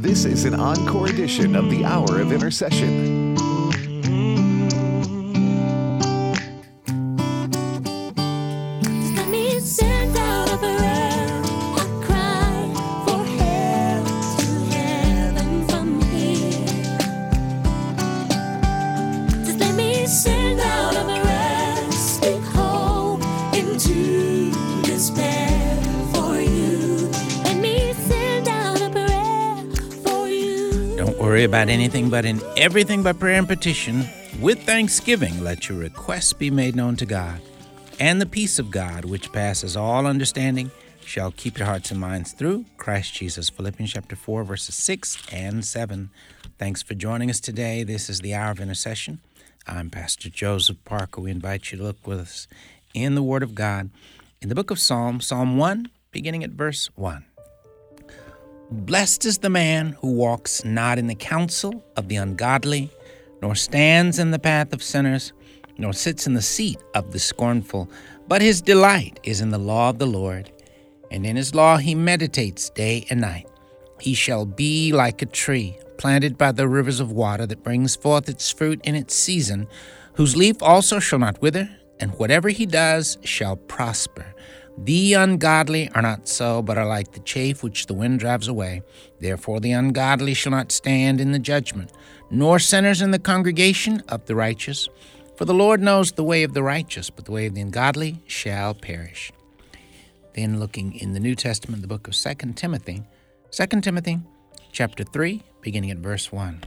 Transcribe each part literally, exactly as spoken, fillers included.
This is an encore edition of the Hour of Intercession. Worry about anything but in everything by prayer and petition, with thanksgiving let your requests be made known to God. And the peace of God, which passes all understanding, shall keep your hearts and minds through Christ Jesus. Philippians chapter four, verses six and seven. Thanks for joining us today. This is the Hour of Intercession. I'm Pastor Joseph Parker. We invite you to look with us in the Word of God, in the book of Psalms, Psalm one, beginning at verse one. Blessed is the man who walks not in the counsel of the ungodly, nor stands in the path of sinners, nor sits in the seat of the scornful, but his delight is in the law of the Lord, and in his law he meditates day and night. He shall be like a tree planted by the rivers of water that brings forth its fruit in its season, whose leaf also shall not wither, and whatever he does shall prosper. The ungodly are not so, but are like the chaff which the wind drives away. Therefore the ungodly shall not stand in the judgment, nor sinners in the congregation of the righteous. For the Lord knows the way of the righteous, but the way of the ungodly shall perish. Then looking in the New Testament, the book of Second Timothy, Second Timothy chapter three, beginning at verse one.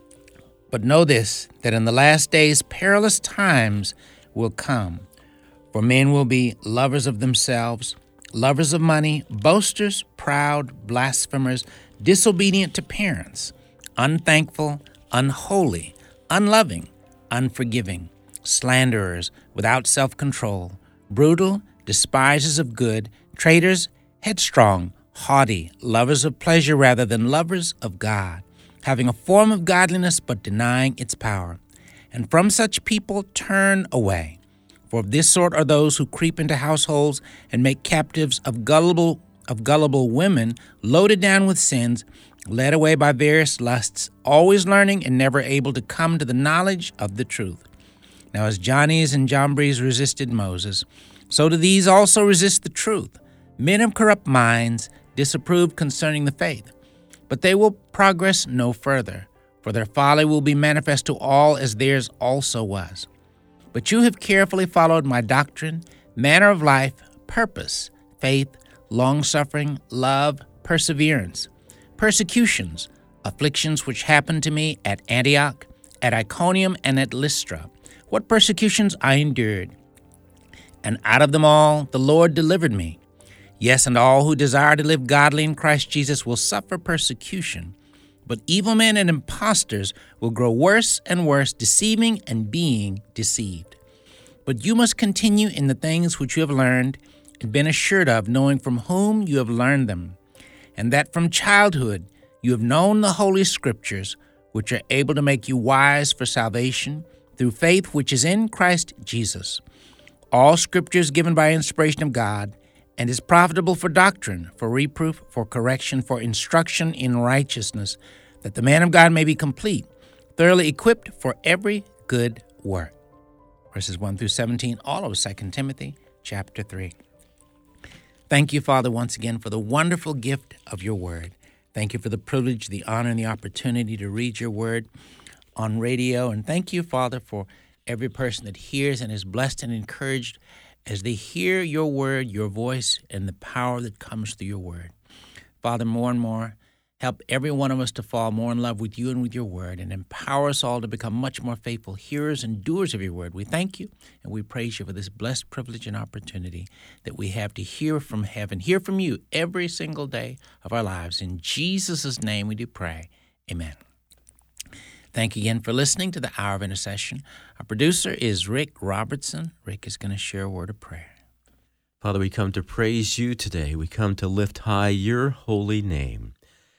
But know this, that in the last days perilous times will come. For men will be lovers of themselves, lovers of money, boasters, proud, blasphemers, disobedient to parents, unthankful, unholy, unloving, unforgiving, slanderers, without self-control, brutal, despisers of good, traitors, headstrong, haughty, lovers of pleasure rather than lovers of God, having a form of godliness but denying its power. And from such people turn away. For of this sort are those who creep into households and make captives of gullible of gullible women, loaded down with sins, led away by various lusts, always learning and never able to come to the knowledge of the truth. Now as Jannes and Jambres resisted Moses, so do these also resist the truth. Men of corrupt minds, disapproved concerning the faith. But they will progress no further, for their folly will be manifest to all as theirs also was. But you have carefully followed my doctrine, manner of life, purpose, faith, long-suffering, love, perseverance, persecutions, afflictions which happened to me at Antioch, at Iconium, and at Lystra. What persecutions I endured. And out of them all the Lord delivered me. Yes, and all who desire to live godly in Christ Jesus will suffer persecution. But evil men and impostors will grow worse and worse, deceiving and being deceived. But you must continue in the things which you have learned and been assured of, knowing from whom you have learned them, and that from childhood you have known the Holy Scriptures, which are able to make you wise for salvation through faith which is in Christ Jesus. All Scripture is given by inspiration of God, and is profitable for doctrine, for reproof, for correction, for instruction in righteousness, that the man of God may be complete, thoroughly equipped for every good work. Verses one through seventeen, all of Second Timothy chapter three. Thank you, Father, once again for the wonderful gift of your word. Thank you for the privilege, the honor, and the opportunity to read your word on radio. And thank you, Father, for every person that hears and is blessed and encouraged as they hear your word, your voice, and the power that comes through your word. Father, more and more, help every one of us to fall more in love with you and with your word, and empower us all to become much more faithful hearers and doers of your word. We thank you and we praise you for this blessed privilege and opportunity that we have to hear from heaven, hear from you every single day of our lives. In Jesus' name we do pray. Amen. Thank you again for listening to the Hour of Intercession. Our producer is Rick Robertson. Rick is going to share a word of prayer. Father, we come to praise you today. We come to lift high your holy name.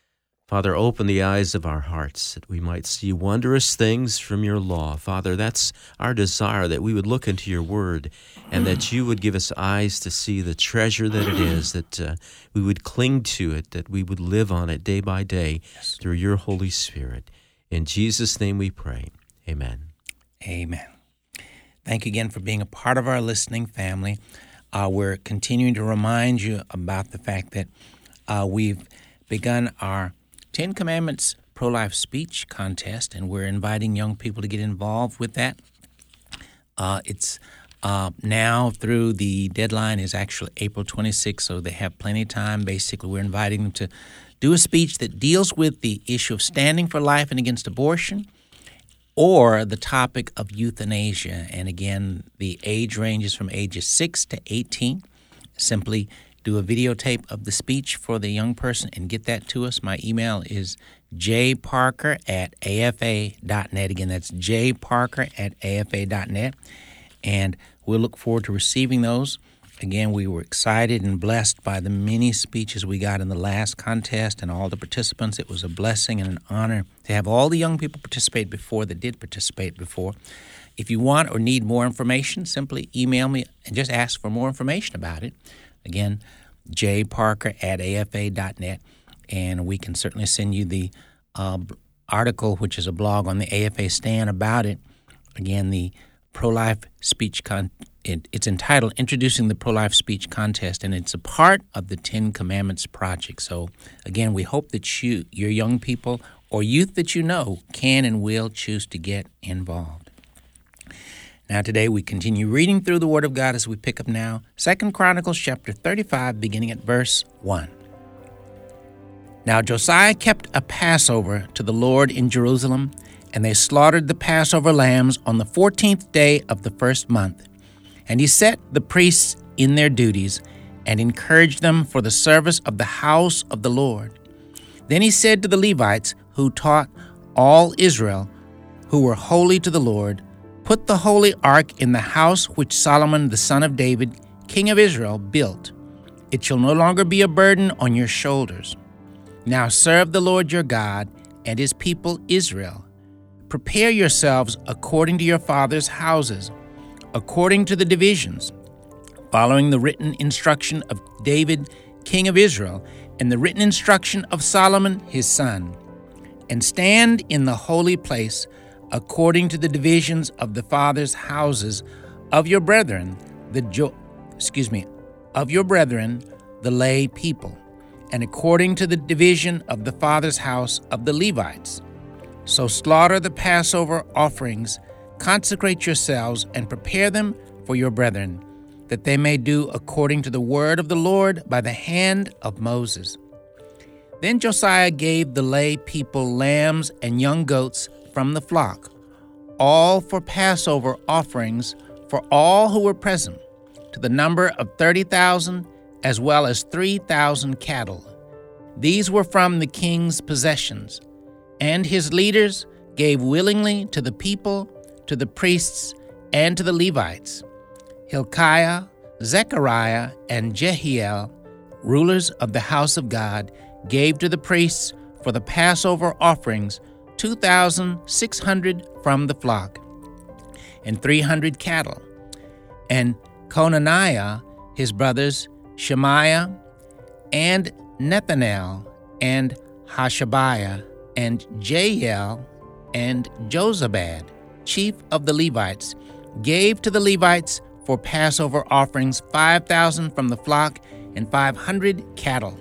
Father, open the eyes of our hearts that we might see wondrous things from your law. Father, that's our desire, that we would look into your word and that you would give us eyes to see the treasure that it is, that uh, we would cling to it, that we would live on it day by day through your Holy Spirit. In Jesus' name we pray. Amen. Amen. Thank you again for being a part of our listening family. Uh, we're continuing to remind you about the fact that uh, we've begun our Ten Commandments pro-life speech contest, and we're inviting young people to get involved with that. Uh, it's uh, now through the deadline is actually April twenty-sixth, so they have plenty of time. Basically, we're inviting them to do a speech that deals with the issue of standing for life and against abortion, or the topic of euthanasia. And again, the age ranges from ages six to eighteen. Simply do a videotape of the speech for the young person and get that to us. My email is jparker at afa dot net. Again, that's jparker at afa dot net. And we'll look forward to receiving those. Again, we were excited and blessed by the many speeches we got in the last contest and all the participants. It was a blessing and an honor to have all the young people participate before that did participate before. If you want or need more information, simply email me and just ask for more information about it. Again, jparker at afa dot net, and we can certainly send you the uh, article, which is a blog on the A F A Stand about it. Again, the pro-life speech con- it, it's entitled Introducing the Pro-Life Speech Contest, and it's a part of the Ten Commandments Project. So, again, we hope that you, your young people or youth that you know can and will choose to get involved. Now today we continue reading through the Word of God as we pick up now Second Chronicles chapter thirty-five, beginning at verse one. Now Josiah kept a Passover to the Lord in Jerusalem, and they slaughtered the Passover lambs on the fourteenth day of the first month. And he set the priests in their duties and encouraged them for the service of the house of the Lord. Then he said to the Levites who taught all Israel, who were holy to the Lord, "Put the holy ark in the house which Solomon the son of David, king of Israel, built. It shall no longer be a burden on your shoulders. Now serve the Lord your God and his people Israel. Prepare yourselves according to your fathers' houses, according to the divisions, following the written instruction of David, king of Israel, and the written instruction of Solomon his son. And stand in the holy place according to the divisions of the fathers' houses of your brethren, the jo- excuse me, of your brethren, the lay people, and according to the division of the fathers' house of the Levites. So slaughter the Passover offerings, consecrate yourselves, and prepare them for your brethren, that they may do according to the word of the Lord by the hand of Moses." Then Josiah gave the lay people lambs and young goats from the flock, all for Passover offerings for all who were present, to the number of thirty thousand, as well as three thousand cattle. These were from the king's possessions, and his leaders gave willingly to the people, to the priests, and to the Levites. Hilkiah, Zechariah, and Jehiel, rulers of the house of God, gave to the priests for the Passover offerings two thousand six hundred from the flock, and three hundred cattle. And Conaniah, his brothers, Shemaiah, and Nethanel, and Hashabiah, and Jael, and Jozabad, chief of the Levites, gave to the Levites for Passover offerings five thousand from the flock and five hundred cattle.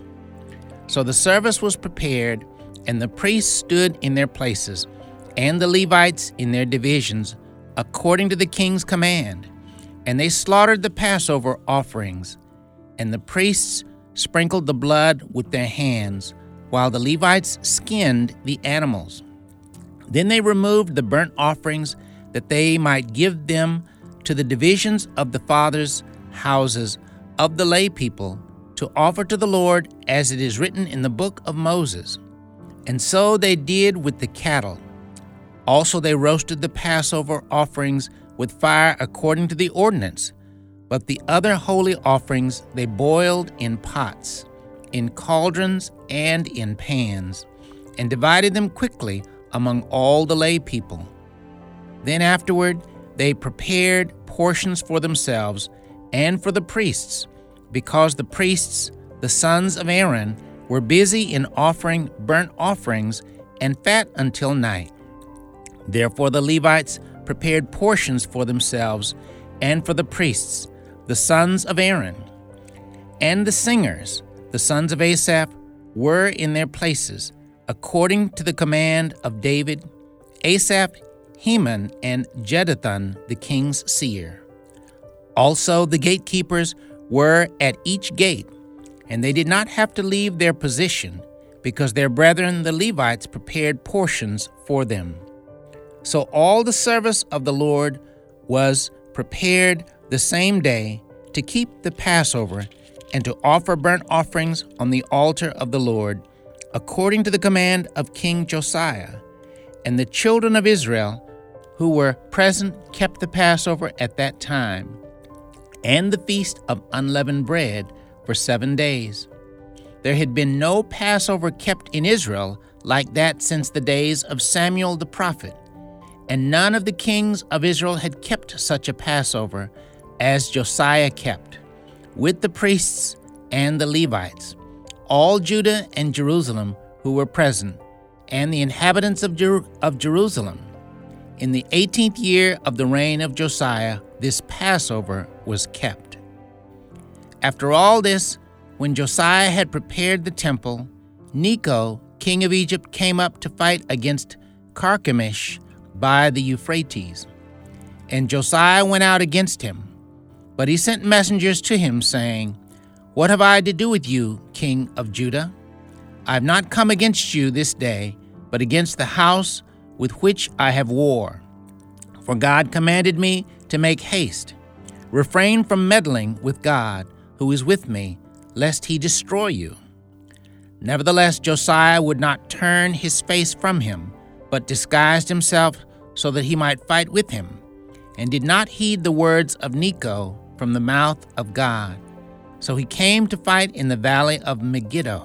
So the service was prepared, and the priests stood in their places, and the Levites in their divisions, according to the king's command. And they slaughtered the Passover offerings, and the priests sprinkled the blood with their hands, while the Levites skinned the animals. Then they removed the burnt offerings, that they might give them to the divisions of the fathers' houses of the lay people, to offer to the Lord, as it is written in the book of Moses. And so they did with the cattle. Also they roasted the Passover offerings with fire according to the ordinance, but the other holy offerings they boiled in pots, in cauldrons, and in pans. and divided them quickly among all the lay people. Then afterward they prepared portions for themselves and for the priests, because the priests, the sons of Aaron, were busy in offering burnt offerings and fat until night. Therefore the Levites prepared portions for themselves and for the priests, the sons of Aaron. And the singers, the sons of Asaph, were in their places, according to the command of David, Asaph, Heman, and Jeduthun, the king's seer. Also the gatekeepers were at each gate, and they did not have to leave their position, because their brethren the Levites prepared portions for them. So all the service of the Lord was prepared the same day to keep the Passover and to offer burnt offerings on the altar of the Lord, according to the command of King Josiah. And the children of Israel who were present kept the Passover at that time, and the feast of unleavened bread for seven days. There had been no Passover kept in Israel like that since the days of Samuel the prophet, and none of the kings of Israel had kept such a Passover as Josiah kept, with the priests and the Levites, all Judah and Jerusalem who were present, and the inhabitants of, Jer- of Jerusalem. In the eighteenth year of the reign of Josiah, this Passover was kept. After all this, when Josiah had prepared the temple, Necho, king of Egypt, came up to fight against Carchemish by the Euphrates. And Josiah went out against him. But he sent messengers to him, saying, What have I to do with you, king of Judah? I have not come against you this day, but against the house with which I have war. For God commanded me to make haste. Refrain from meddling with God, who is with me, lest he destroy you. Nevertheless, Josiah would not turn his face from him, but disguised himself so that he might fight with him, and did not heed the words of Necho from the mouth of God. So he came to fight in the valley of Megiddo.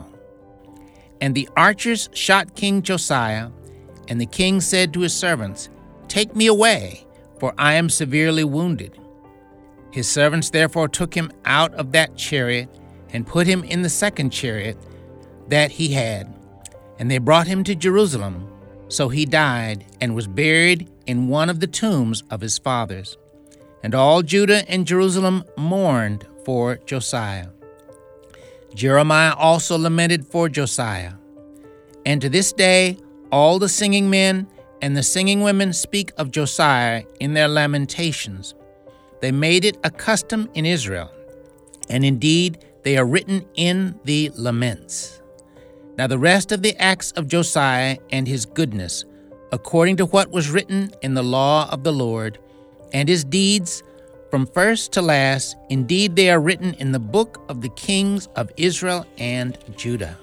And the archers shot King Josiah, and the king said to his servants, Take me away, for I am severely wounded. His servants therefore took him out of that chariot, and put him in the second chariot that he had. And they brought him to Jerusalem. So he died, and was buried in one of the tombs of his fathers. And all Judah and Jerusalem mourned for Josiah. Jeremiah also lamented for Josiah. And to this day, all the singing men and the singing women speak of Josiah in their lamentations. They made it a custom in Israel, and indeed they are written in the laments. Now the rest of the acts of Josiah and his goodness, according to what was written in the law of the Lord, and his deeds from first to last, indeed they are written in the book of the kings of Israel and Judah.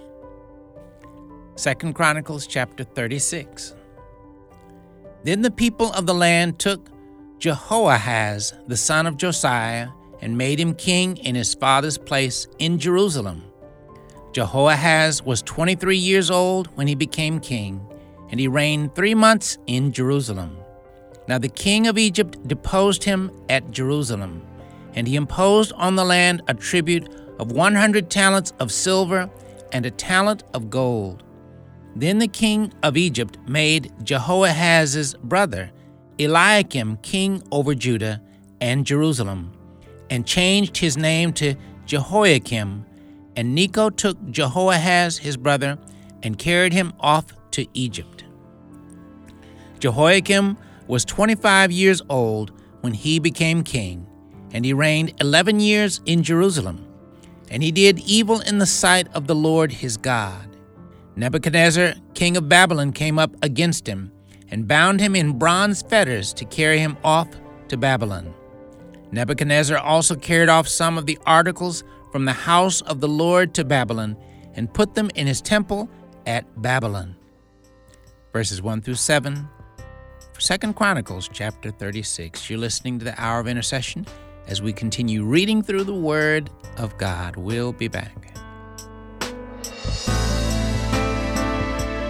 Second Chronicles chapter thirty-six. Then the people of the land took Jehoahaz, the son of Josiah, and made him king in his father's place in Jerusalem. Jehoahaz was twenty-three years old when he became king, and he reigned three months in Jerusalem. Now the king of Egypt deposed him at Jerusalem, and he imposed on the land a tribute of one hundred talents of silver and a talent of gold. Then the king of Egypt made Jehoahaz's brother Eliakim king over Judah and Jerusalem, and changed his name to Jehoiakim. And Necho took Jehoahaz his brother and carried him off to Egypt. Jehoiakim was twenty-five years old when he became king, and he reigned eleven years in Jerusalem. And he did evil in the sight of the Lord his God. Nebuchadnezzar, king of Babylon, came up against him and bound him in bronze fetters to carry him off to Babylon. Nebuchadnezzar also carried off some of the articles from the house of the Lord to Babylon and put them in his temple at Babylon. Verses one through seven. Second Chronicles chapter thirty-six. You're listening to the Hour of Intercession as we continue reading through the Word of God. We'll be back.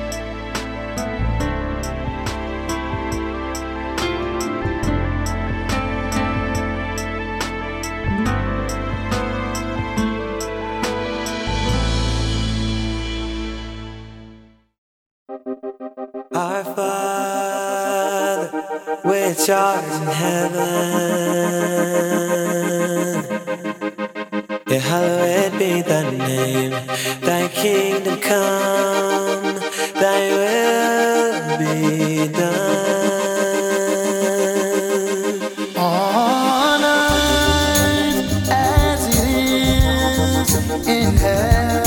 Our Father, which art in heaven, hallowed be thy name. Thy kingdom come, thy will be done on earth as it is in heaven.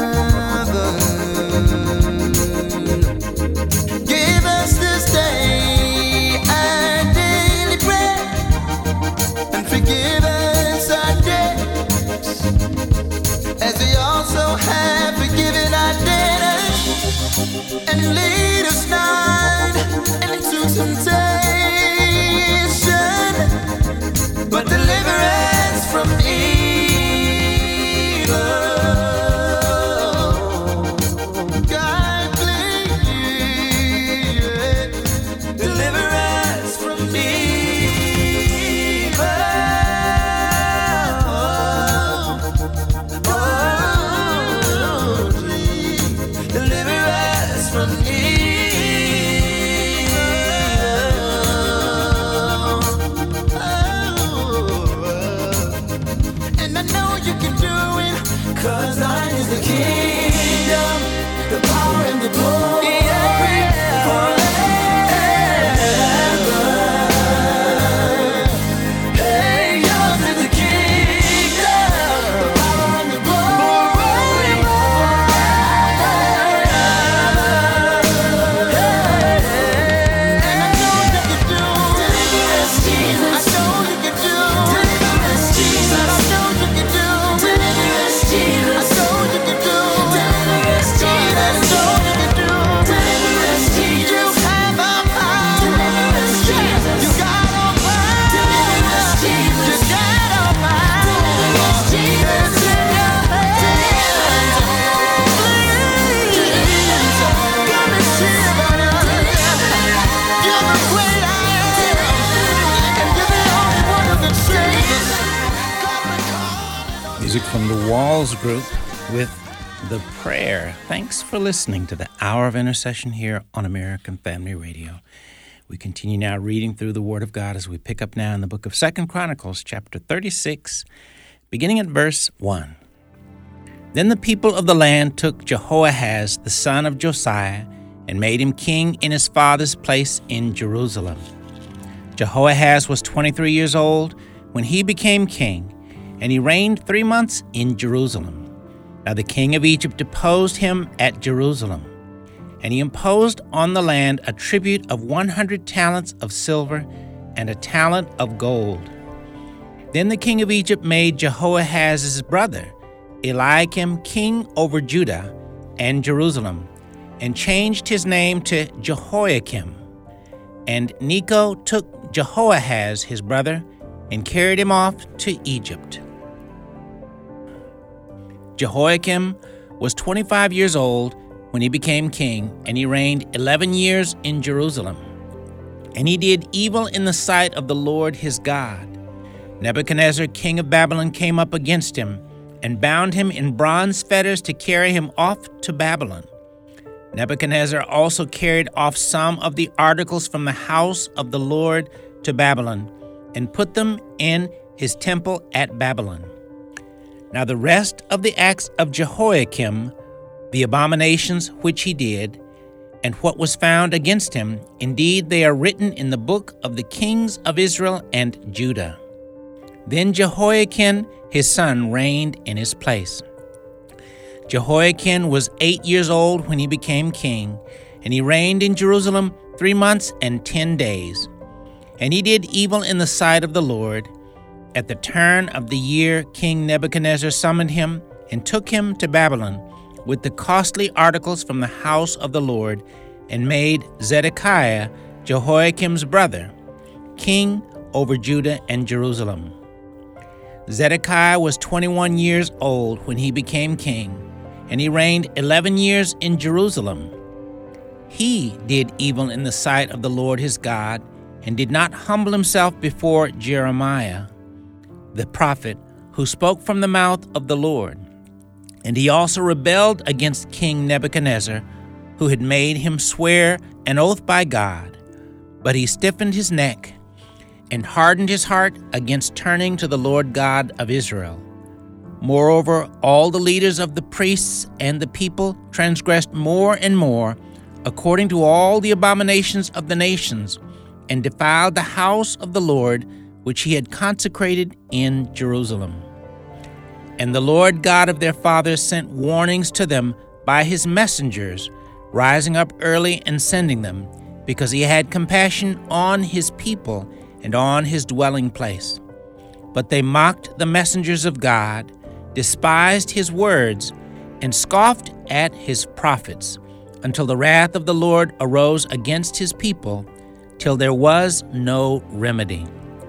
Give us this day our daily bread, and forgive us our debts, as we also have forgiven our debtors. And lead us not into temptation, but deliver us from evil. God, please, deliver us from evil. Deliver us from evil. And I know you can do it, 'cause thine is the kingdom, the power and the glory, forever. Hey, yours is the kingdom, the power and the glory, Music from the Walls Group with The Prayer. Thanks for listening to the Hour of Intercession here on American Family Radio. We continue now reading through the Word of God as we pick up now in the book of Second Chronicles, chapter thirty-six, beginning at verse one. Then the people of the land took Jehoahaz, the son of Josiah, and made him king in his father's place in Jerusalem. Jehoahaz was twenty-three years old when he became king, and he reigned three months in Jerusalem. Now the king of Egypt deposed him at Jerusalem, and he imposed on the land a tribute of one hundred talents of silver and a talent of gold. Then the king of Egypt made Jehoahaz's brother, Eliakim, king over Judah and Jerusalem, and changed his name to Jehoiakim. And Necho took Jehoahaz his brother and carried him off to Egypt. Jehoiakim was twenty-five years old when he became king, and he reigned eleven years in Jerusalem. And he did evil in the sight of the Lord his God. Nebuchadnezzar, king of Babylon, came up against him and bound him in bronze fetters to carry him off to Babylon. Nebuchadnezzar also carried off some of the articles from the house of the Lord to Babylon and put them in his temple at Babylon. Now the rest of the acts of Jehoiakim, the abominations which he did, and what was found against him, indeed they are written in the book of the kings of Israel and Judah. Then Jehoiakim his son reigned in his place. Jehoiakim was eight years old when he became king, and he reigned in Jerusalem three months and ten days. And he did evil in the sight of the Lord. At the turn of the year, King Nebuchadnezzar summoned him and took him to Babylon with the costly articles from the house of the Lord, and made Zedekiah, Jehoiakim's brother, king over Judah and Jerusalem. Zedekiah was twenty-one years old when he became king, and he reigned eleven years in Jerusalem. He did evil in the sight of the Lord his God, and did not humble himself before Jeremiah, the prophet, who spoke from the mouth of the Lord. And he also rebelled against King Nebuchadnezzar, who had made him swear an oath by God, but he stiffened his neck and hardened his heart against turning to the Lord God of Israel. Moreover, all the leaders of the priests and the people transgressed more and more, according to all the abominations of the nations, and defiled the house of the Lord, which he had consecrated in Jerusalem. And the Lord God of their fathers sent warnings to them by his messengers, rising up early and sending them, because he had compassion on his people and on his dwelling place. But they mocked the messengers of God, despised his words, and scoffed at his prophets, until the wrath of the Lord arose against his people, till there was no remedy.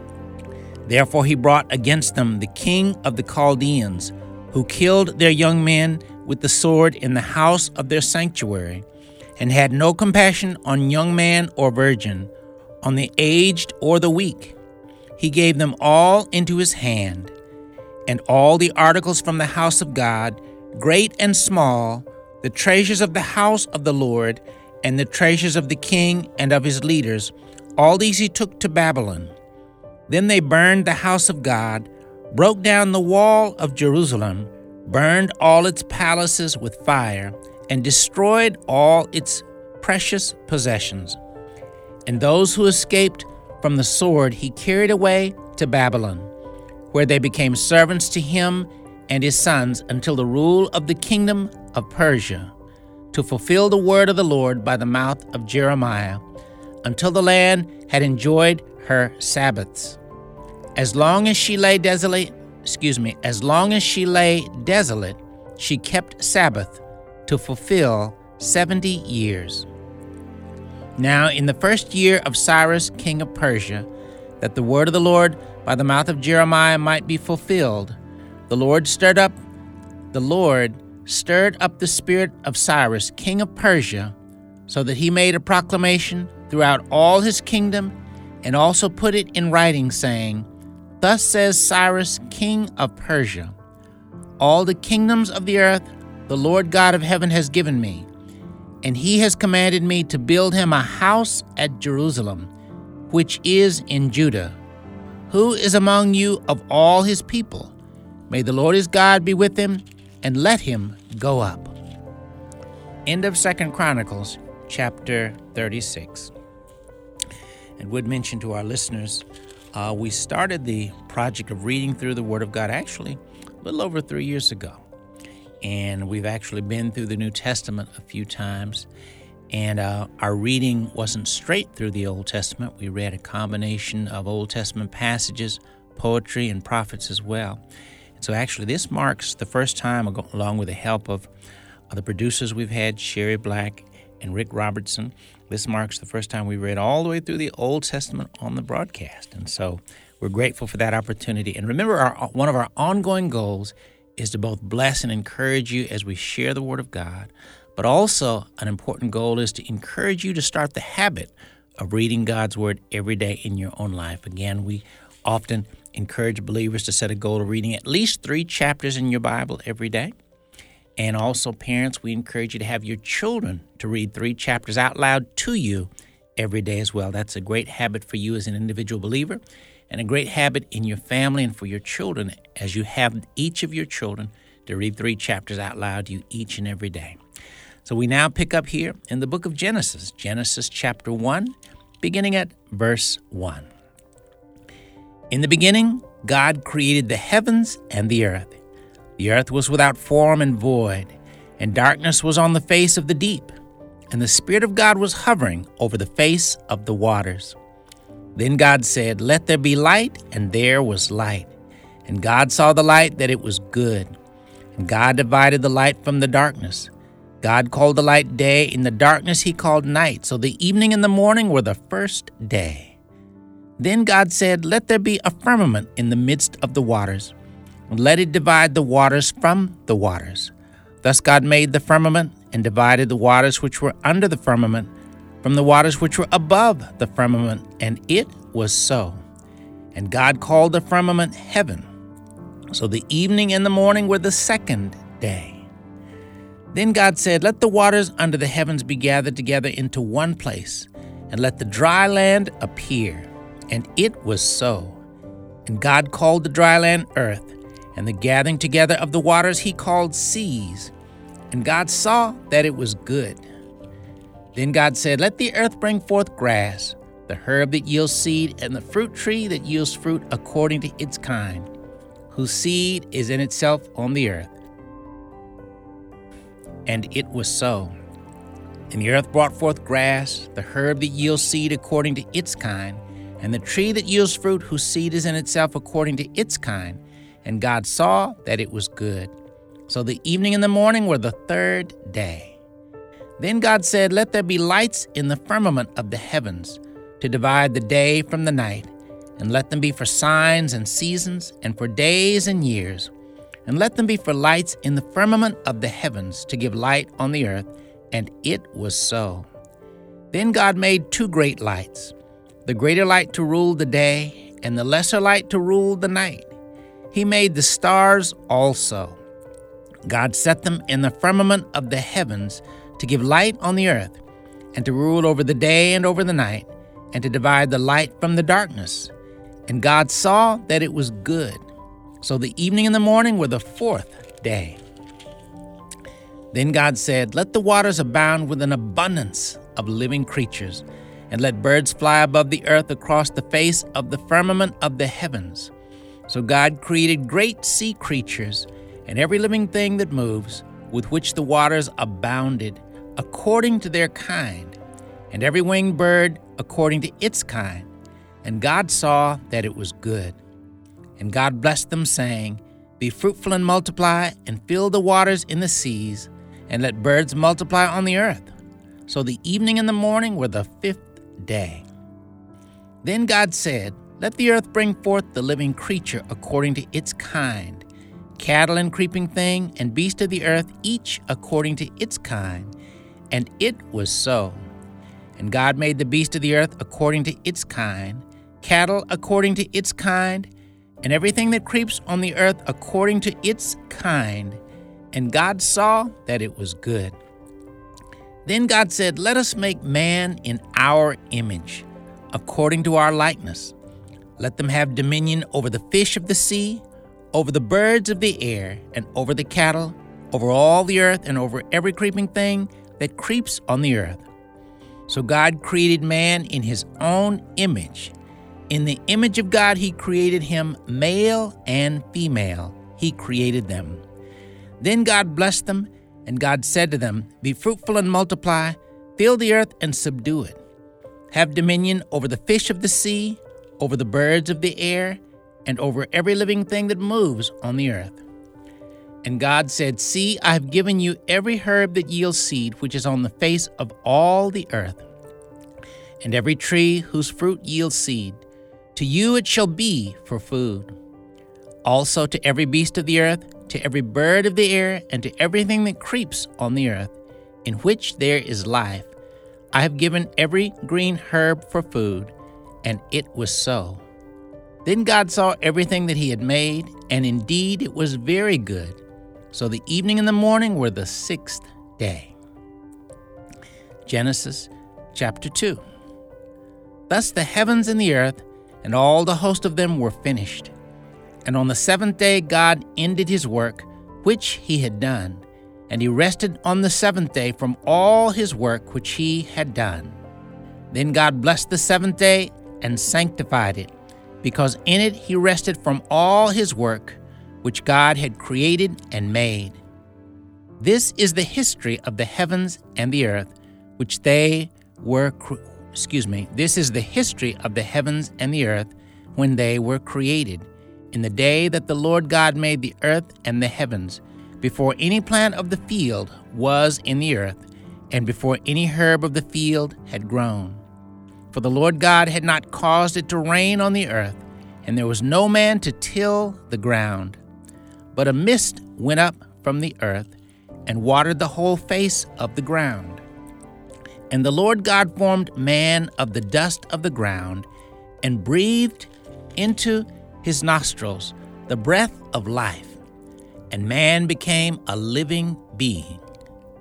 Therefore he brought against them the king of the Chaldeans, who killed their young men with the sword in the house of their sanctuary, and had no compassion on young man or virgin, on the aged or the weak. He gave them all into his hand, and all the articles from the house of God, great and small, the treasures of the house of the Lord, and the treasures of the king and of his leaders, all these he took to Babylon. Then they burned the house of God, broke down the wall of Jerusalem, burned all its palaces with fire, and destroyed all its precious possessions. And those who escaped from the sword he carried away to Babylon, where they became servants to him and his sons until the rule of the kingdom of Persia, to fulfill the word of the Lord by the mouth of Jeremiah, until the land had enjoyed her Sabbaths. As long as she lay desolate, excuse me, as long as she lay desolate, she kept Sabbath to fulfill seventy years. Now in the first year of Cyrus, king of Persia, that the word of the Lord by the mouth of Jeremiah might be fulfilled, the Lord stirred up, the Lord stirred up the spirit of Cyrus, king of Persia, so that he made a proclamation throughout all his kingdom, and also put it in writing, saying, Thus says Cyrus, king of Persia, all the kingdoms of the earth the Lord God of heaven has given me, and he has commanded me to build him a house at Jerusalem, which is in Judah. Who is among you of all his people? May the Lord his God be with him, and let him go up. End of Second Chronicles, chapter thirty-six. And would mention to our listeners, uh, we started the project of reading through the Word of God actually a little over three years ago. And we've actually been through the New Testament a few times. And uh, our reading wasn't straight through the Old Testament. We read a combination of Old Testament passages, poetry, and prophets as well. And so actually this marks the first time, along with the help of uh, the producers we've had, Sherry Black and Rick Robertson, this marks the first time we read all the way through the Old Testament on the broadcast. And so we're grateful for that opportunity. And remember, our, one of our ongoing goals is to both bless and encourage you as we share the Word of God, but also an important goal is to encourage you to start the habit of reading God's Word every day in your own life. Again, we often encourage believers to set a goal of reading at least three chapters in your Bible every day. And also, parents, we encourage you to have your children to read three chapters out loud to you every day as well. That's a great habit for you as an individual believer, and a great habit in your family and for your children as you have each of your children to read three chapters out loud to you each and every day. So we now pick up here in the book of Genesis, Genesis chapter one, beginning at verse one. In the beginning, God created the heavens and the earth. The earth was without form and void, and darkness was on the face of the deep, and the Spirit of God was hovering over the face of the waters. Then God said, Let there be light, and there was light. And God saw the light that it was good. And God divided the light from the darkness. God called the light day, and the darkness he called night. So the evening and the morning were the first day. Then God said, Let there be a firmament in the midst of the waters, and let it divide the waters from the waters. Thus God made the firmament, and divided the waters which were under the firmament from the waters which were above the firmament, and it was so. And God called the firmament heaven. So the evening and the morning were the second day. Then God said, "Let the waters under the heavens be gathered together into one place, and let the dry land appear." And it was so. And God called the dry land earth, and the gathering together of the waters he called seas. And God saw that it was good. Then God said, "Let the earth bring forth grass, the herb that yields seed, and the fruit tree that yields fruit according to its kind, whose seed is in itself on the earth." And it was so. And the earth brought forth grass, the herb that yields seed according to its kind, and the tree that yields fruit whose seed is in itself according to its kind. And God saw that it was good. So the evening and the morning were the third day. Then God said, "Let there be lights in the firmament of the heavens, to divide the day from the night, and let them be for signs and seasons, and for days and years. And let them be for lights in the firmament of the heavens, to give light on the earth." And it was so. Then God made two great lights, the greater light to rule the day, and the lesser light to rule the night. He made the stars also. God set them in the firmament of the heavens to give light on the earth, and to rule over the day and over the night, and to divide the light from the darkness. And God saw that it was good. So the evening and the morning were the fourth day. Then God said, "Let the waters abound with an abundance of living creatures, and let birds fly above the earth across the face of the firmament of the heavens." So God created great sea creatures, and every living thing that moves, with which the waters abounded, according to their kind, and every winged bird according to its kind. And God saw that it was good. And God blessed them, saying, "Be fruitful and multiply, and fill the waters in the seas, and let birds multiply on the earth." So the evening and the morning were the fifth day. Then God said, "Let the earth bring forth the living creature according to its kind, cattle and creeping thing, and beast of the earth, each according to its kind." And it was so. And God made the beast of the earth according to its kind, cattle according to its kind, and everything that creeps on the earth according to its kind. And God saw that it was good. Then God said, "Let us make man in our image, according to our likeness. Let them have dominion over the fish of the sea, over the birds of the air, and over the cattle, over all the earth, and over every creeping thing that creeps on the earth." So God created man in his own image. In the image of God he created him, male and female. He created them. Then God blessed them, and God said to them, "Be fruitful and multiply, fill the earth and subdue it. Have dominion over the fish of the sea, over the birds of the air, and over every living thing that moves on the earth." And God said, "See, I have given you every herb that yields seed, which is on the face of all the earth, and every tree whose fruit yields seed. To you it shall be for food. Also to every beast of the earth, to every bird of the air, and to everything that creeps on the earth, in which there is life, I have given every green herb for food." And it was so. Then God saw everything that he had made, and indeed it was very good. So the evening and the morning were the sixth day. Genesis chapter two. Thus the heavens and the earth, and all the host of them were finished. And on the seventh day God ended his work, which he had done, and he rested on the seventh day from all his work which he had done. Then God blessed the seventh day and sanctified it, because in it he rested from all his work which God had created and made. This is the history of the heavens and the earth, which they were cre- excuse me, this is the history of the heavens and the earth when they were created, in the day that the Lord God made the earth and the heavens, before any plant of the field was in the earth, and before any herb of the field had grown. For the Lord God had not caused it to rain on the earth, and there was no man to till the ground. But a mist went up from the earth, and watered the whole face of the ground. And the Lord God formed man of the dust of the ground, and breathed into his nostrils the breath of life, and man became a living being.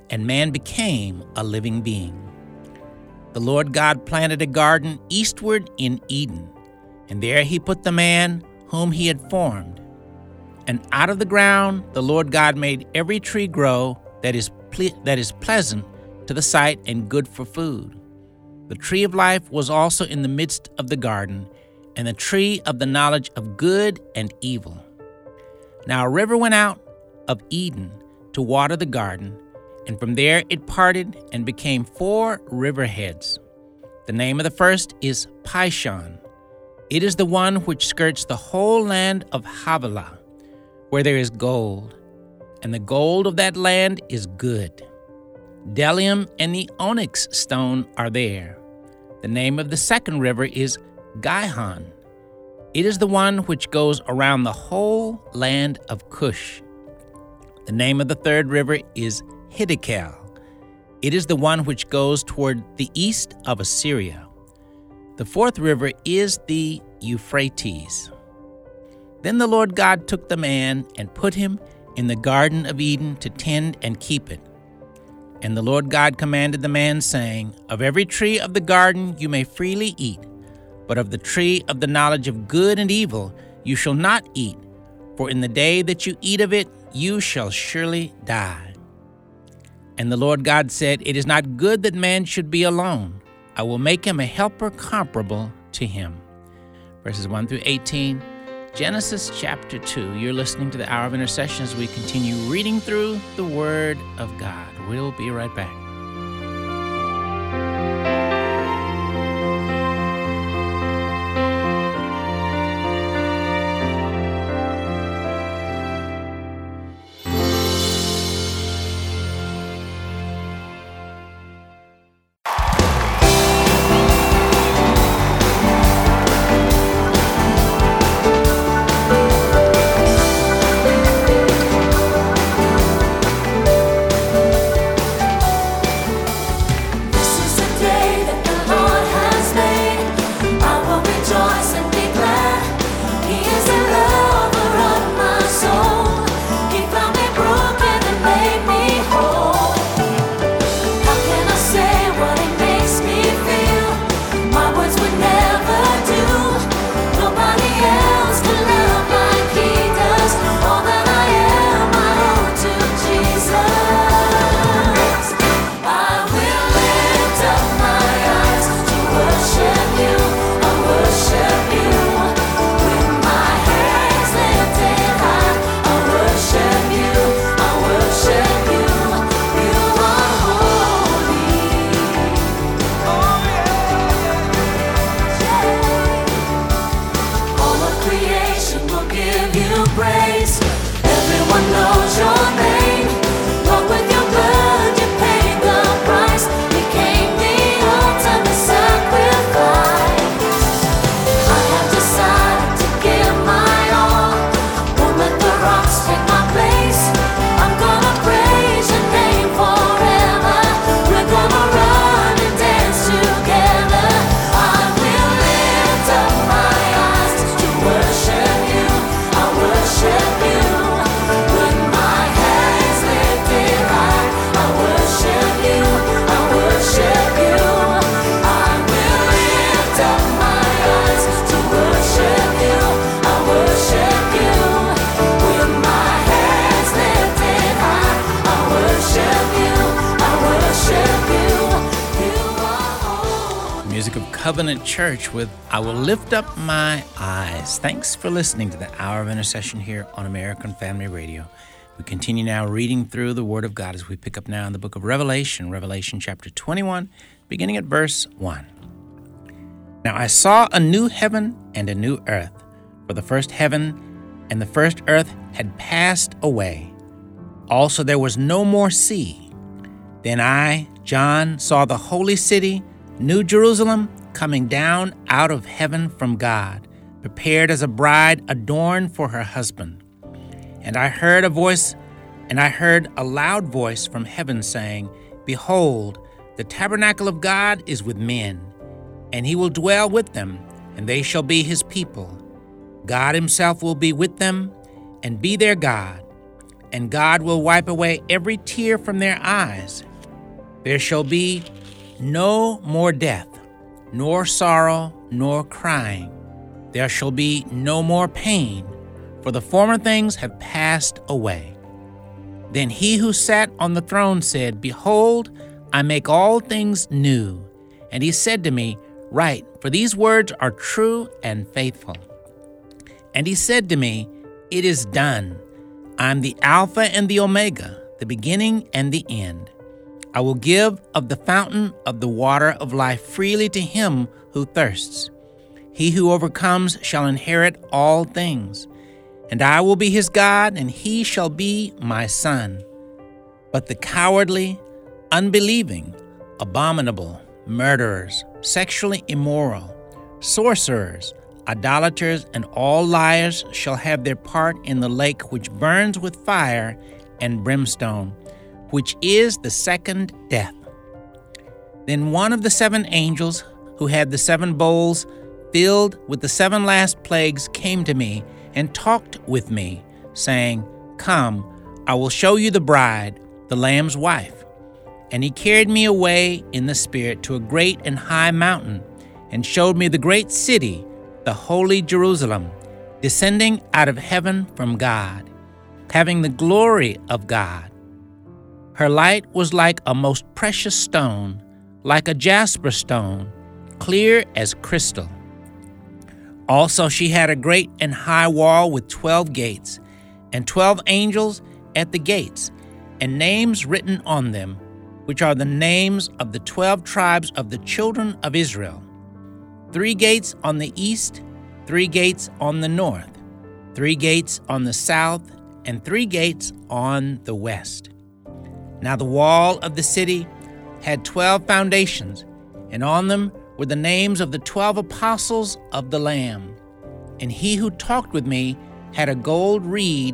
and man became a living being. The Lord God planted a garden eastward in Eden, and there he put the man whom he had formed. And out of the ground the Lord God made every tree grow that is ple- that is pleasant to the sight and good for food. The tree of life was also in the midst of the garden, and the tree of the knowledge of good and evil. Now a river went out of Eden to water the garden, and from there it parted and became four river heads. The name of the first is Pishon. It is the one which skirts the whole land of Havilah, where there is gold, and the gold of that land is good. Bdellium and the onyx stone are there. The name of the second river is Gihon. It is the one which goes around the whole land of Cush. The name of the third river is Hiddekel. It is the one which goes toward the east of Assyria. The fourth river is the Euphrates. Then the Lord God took the man and put him in the Garden of Eden to tend and keep it. And the Lord God commanded the man, saying, Of every tree of the garden you may freely eat, but of the tree of the knowledge of good and evil you shall not eat, for in the day that you eat of it you shall surely die. And the Lord God said, It is not good that man should be alone. I will make him a helper comparable to him. Verses one through eighteen, Genesis chapter two. You're listening to the Hour of Intercession as we continue reading through the Word of God. We'll be right back. Covenant Church with I Will Lift Up My Eyes. Thanks for listening to the Hour of Intercession here on American Family Radio. We continue now reading through the Word of God as we pick up now in the book of Revelation, Revelation chapter twenty-one, beginning at verse one. Now I saw a new heaven and a new earth, for the first heaven and the first earth had passed away. Also there was no more sea. Then I, John, saw the holy city, New Jerusalem, coming down out of heaven from God, prepared as a bride adorned for her husband. And I heard a voice, and I heard a loud voice from heaven saying, Behold, the tabernacle of God is with men, and he will dwell with them, and they shall be his people. God himself will be with them, and be their God. and God will wipe away every tear from their eyes. There shall be no more death, nor sorrow, nor crying. There shall be no more pain, for the former things have passed away. Then he who sat on the throne said, Behold, I make all things new. And he said to me, Write, for these words are true and faithful. And he said to me, It is done. I am the Alpha and the Omega, the beginning and the end. I will give of the fountain of the water of life freely to him who thirsts. He who overcomes shall inherit all things, and I will be his God, and he shall be my son. But the cowardly, unbelieving, abominable, murderers, sexually immoral, sorcerers, idolaters, and all liars shall have their part in the lake which burns with fire and brimstone, which is the second death. Then one of the seven angels who had the seven bowls filled with the seven last plagues came to me and talked with me, saying, Come, I will show you the bride, the Lamb's wife. And he carried me away in the Spirit to a great and high mountain, and showed me the great city, the holy Jerusalem, descending out of heaven from God, having the glory of God. Her light was like a most precious stone, like a jasper stone, clear as crystal. Also she had a great and high wall with twelve gates, and twelve angels at the gates, and names written on them, which are the names of the twelve tribes of the children of Israel. Three gates on the east, three gates on the north, three gates on the south, and three gates on the west. Now the wall of the city had twelve foundations, and on them were the names of the twelve apostles of the Lamb. And he who talked with me had a gold reed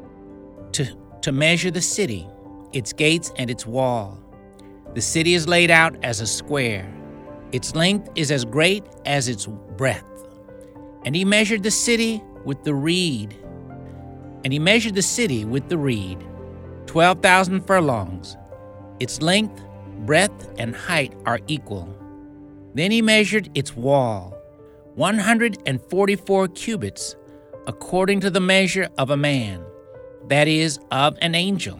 to, to measure the city, its gates and its wall. The city is laid out as a square. Its length is as great as its breadth. And he measured the city with the reed. And he measured the city with the reed, twelve thousand furlongs. Its length, breadth, and height are equal. Then he measured its wall, one hundred forty-four cubits, according to the measure of a man, that is, of an angel.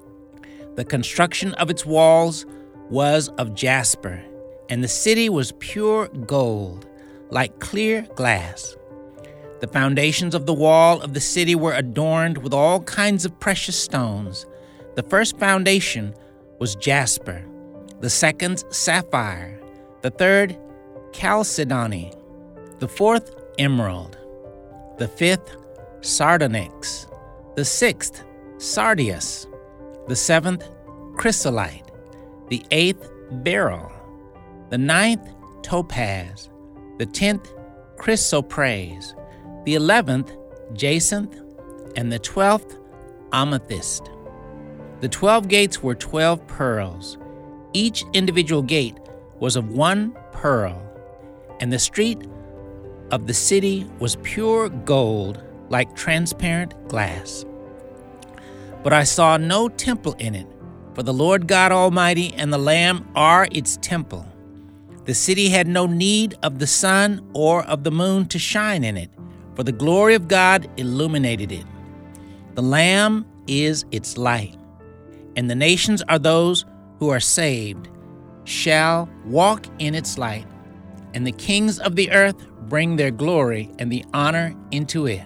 The construction of its walls was of jasper, and the city was pure gold, like clear glass. The foundations of the wall of the city were adorned with all kinds of precious stones. The first foundation was jasper, the second sapphire, the third chalcedony, the fourth emerald, the fifth sardonyx, the sixth sardius, the seventh chrysolite, the eighth beryl, the ninth topaz, the tenth chrysoprase, the eleventh jacinth, and the twelfth amethyst. The twelve gates were twelve pearls. Each individual gate was of one pearl, and the street of the city was pure gold, like transparent glass. But I saw no temple in it, for the Lord God Almighty and the Lamb are its temple. The city had no need of the sun or of the moon to shine in it, for the glory of God illuminated it. The Lamb is its light, and the nations are those who are saved, shall walk in its light, and the kings of the earth bring their glory and the honor into it.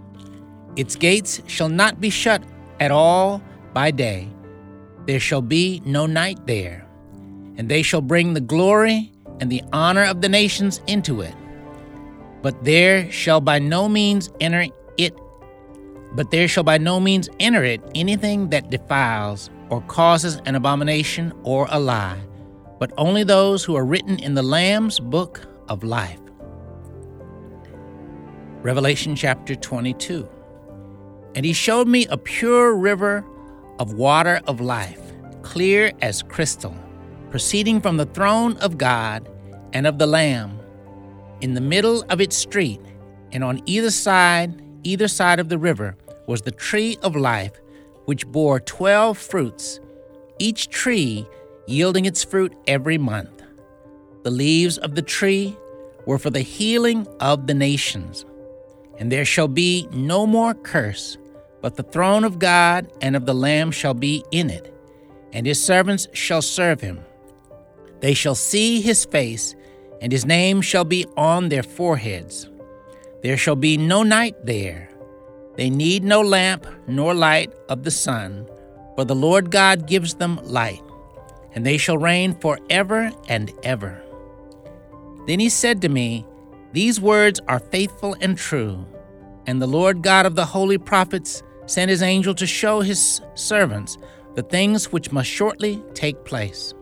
Its gates shall not be shut at all by day. There shall be no night there, and they shall bring the glory and the honor of the nations into it. But there shall by no means enter it, but there shall by no means enter it anything that defiles or causes an abomination or a lie, but only those who are written in the Lamb's book of life. Revelation chapter twenty-two. And he showed me a pure river of water of life, clear as crystal, proceeding from the throne of God and of the Lamb. In the middle of its street, and on either side, either side of the river, was the tree of life, which bore twelve fruits, each tree yielding its fruit every month. The leaves of the tree were for the healing of the nations. And there shall be no more curse, but the throne of God and of the Lamb shall be in it, and his servants shall serve him. They shall see his face, and his name shall be on their foreheads. There shall be no night there. They need no lamp nor light of the sun, for the Lord God gives them light, and they shall reign forever and ever. Then he said to me, These words are faithful and true, and the Lord God of the holy prophets sent his angel to show his servants the things which must shortly take place.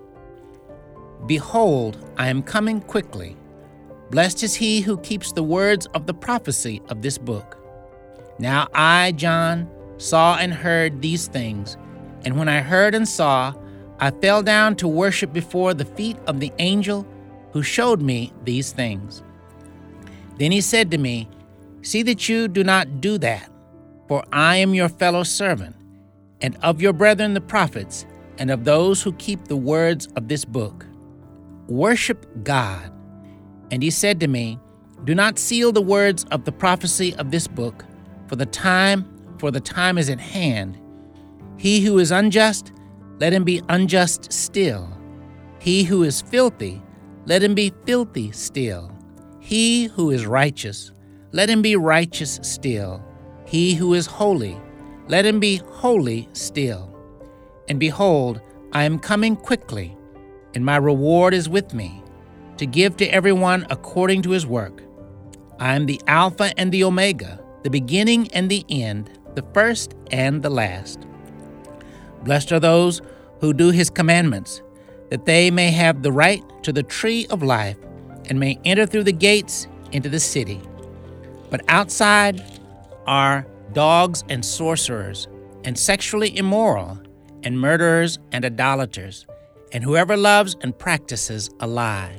Behold, I am coming quickly. Blessed is he who keeps the words of the prophecy of this book. Now I, John, saw and heard these things, and when I heard and saw, I fell down to worship before the feet of the angel who showed me these things. Then he said to me, See that you do not do that, for I am your fellow servant, and of your brethren the prophets, and of those who keep the words of this book. Worship God. And he said to me, Do not seal the words of the prophecy of this book, for the time, for the time is at hand. He who is unjust, let him be unjust still. He who is filthy, let him be filthy still. He who is righteous, let him be righteous still. He who is holy, let him be holy still. And behold, I am coming quickly, and my reward is with me, to give to everyone according to his work. I am the Alpha and the Omega, the beginning and the end, the first and the last. Blessed are those who do his commandments, that they may have the right to the tree of life, and may enter through the gates into the city. But outside are dogs and sorcerers, and sexually immoral, and murderers and idolaters, and whoever loves and practices a lie.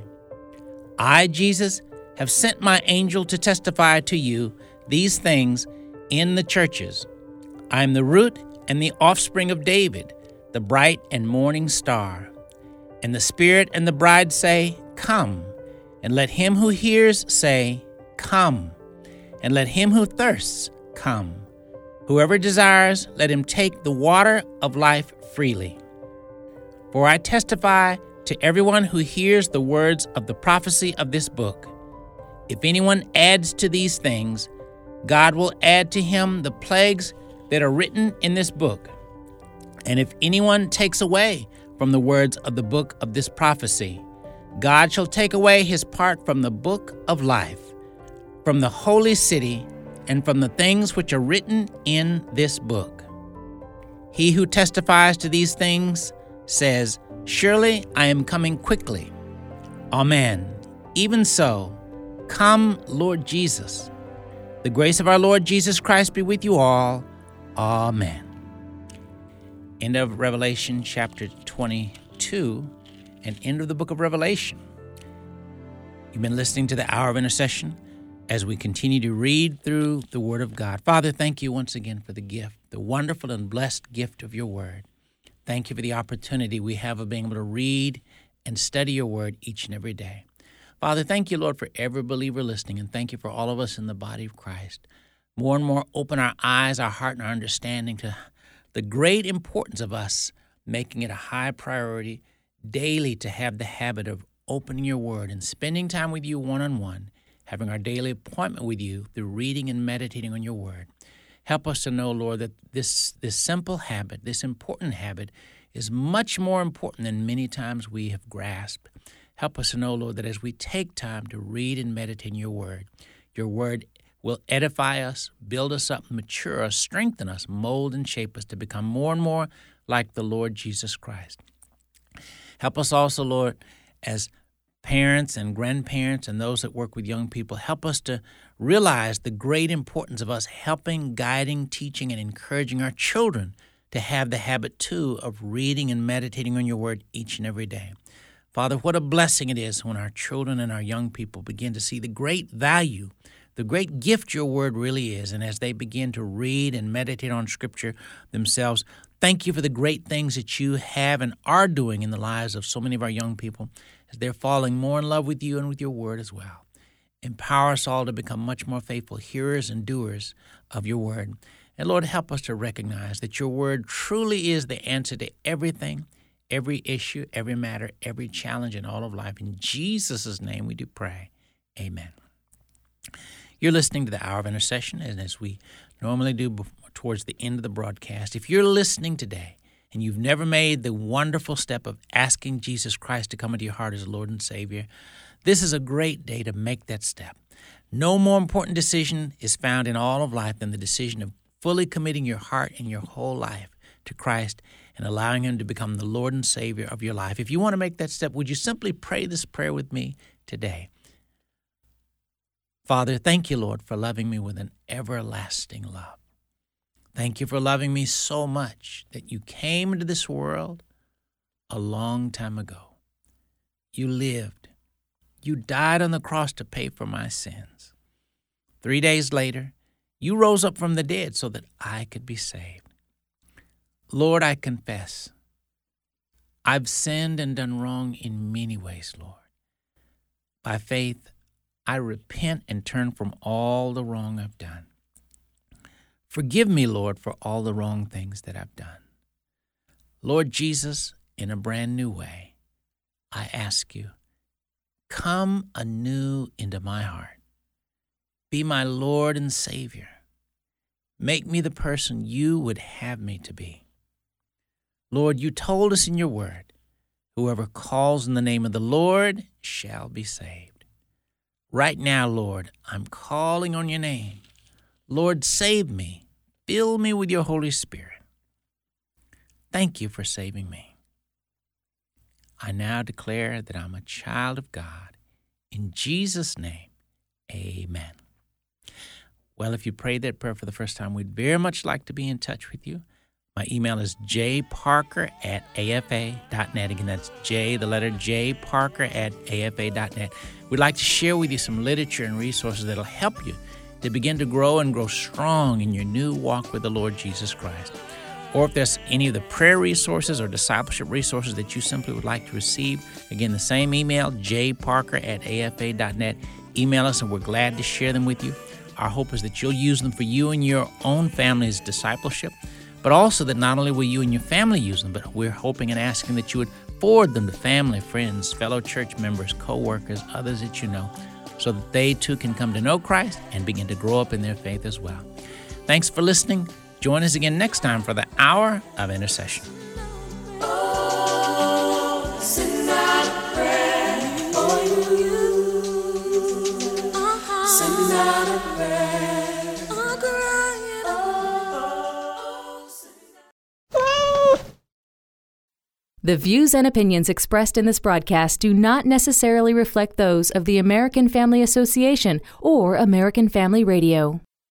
I, Jesus, have sent my angel to testify to you these things in the churches. I am the root and the offspring of David, the bright and morning star. And the Spirit and the bride say, Come. And let him who hears say, Come. And let him who thirsts come. Whoever desires, let him take the water of life freely. For I testify to everyone who hears the words of the prophecy of this book. If anyone adds to these things, God will add to him the plagues that are written in this book. And if anyone takes away from the words of the book of this prophecy, God shall take away his part from the book of life, from the holy city, and from the things which are written in this book. He who testifies to these things says, Surely I am coming quickly. Amen. Even so, come, Lord Jesus. The grace of our Lord Jesus Christ be with you all. Amen. End of Revelation chapter twenty-two and end of the book of Revelation. You've been listening to the Hour of Intercession as we continue to read through the Word of God. Father, thank you once again for the gift, the wonderful and blessed gift of your Word. Thank you for the opportunity we have of being able to read and study your Word each and every day. Father, thank you, Lord, for every believer listening, and thank you for all of us in the body of Christ. More and more open our eyes, our heart, and our understanding to the great importance of us making it a high priority daily to have the habit of opening your Word and spending time with you one-on-one, having our daily appointment with you through reading and meditating on your Word. Help us to know, Lord, that this, this simple habit, this important habit, is much more important than many times we have grasped. Help us to know, Lord, that as we take time to read and meditate in your Word, your Word will edify us, build us up, mature us, strengthen us, mold and shape us to become more and more like the Lord Jesus Christ. Help us also, Lord, as parents and grandparents and those that work with young people, help us to realize the great importance of us helping, guiding, teaching, and encouraging our children to have the habit, too, of reading and meditating on your Word each and every day. Father, what a blessing it is when our children and our young people begin to see the great value the great gift your word really is. And as they begin to read and meditate on Scripture themselves, thank you for the great things that you have and are doing in the lives of so many of our young people as they're falling more in love with you and with your word as well. Empower us all to become much more faithful hearers and doers of your word. And Lord, help us to recognize that your word truly is the answer to everything, every issue, every matter, every challenge in all of life. In Jesus' name we do pray. Amen. You're listening to the Hour of Intercession, and as we normally do before, towards the end of the broadcast, if you're listening today and you've never made the wonderful step of asking Jesus Christ to come into your heart as Lord and Savior, this is a great day to make that step. No more important decision is found in all of life than the decision of fully committing your heart and your whole life to Christ and allowing Him to become the Lord and Savior of your life. If you want to make that step, would you simply pray this prayer with me today? Father, thank you, Lord, for loving me with an everlasting love. Thank you for loving me so much that you came into this world a long time ago. You lived. You died on the cross to pay for my sins. Three days later, you rose up from the dead so that I could be saved. Lord, I confess, I've sinned and done wrong in many ways, Lord. By faith, I repent and turn from all the wrong I've done. Forgive me, Lord, for all the wrong things that I've done. Lord Jesus, in a brand new way, I ask you, come anew into my heart. Be my Lord and Savior. Make me the person you would have me to be. Lord, you told us in your word, whoever calls in the name of the Lord shall be saved. Right now, Lord, I'm calling on your name. Lord, save me. Fill me with your Holy Spirit. Thank you for saving me. I now declare that I'm a child of God. In Jesus' name, amen. Well, if you prayed that prayer for the first time, we'd very much like to be in touch with you. My email is jparker at afa dot net. Again, that's J, the letter J, Parker at afa dot net. We'd like to share with you some literature and resources that'll help you to begin to grow and grow strong in your new walk with the Lord Jesus Christ. Or if there's any of the prayer resources or discipleship resources that you simply would like to receive, again, the same email, jparker at afa dot net. Email us and we're glad to share them with you. Our hope is that you'll use them for you and your own family's discipleship, but also that not only will you and your family use them, but we're hoping and asking that you would forward them to family, friends, fellow church members, co-workers, others that you know, so that they too can come to know Christ and begin to grow up in their faith as well. Thanks for listening. Join us again next time for the Hour of Intercession. Oh, send out a prayer for you. Uh-huh. Send out a prayer. The views and opinions expressed in this broadcast do not necessarily reflect those of the American Family Association or American Family Radio.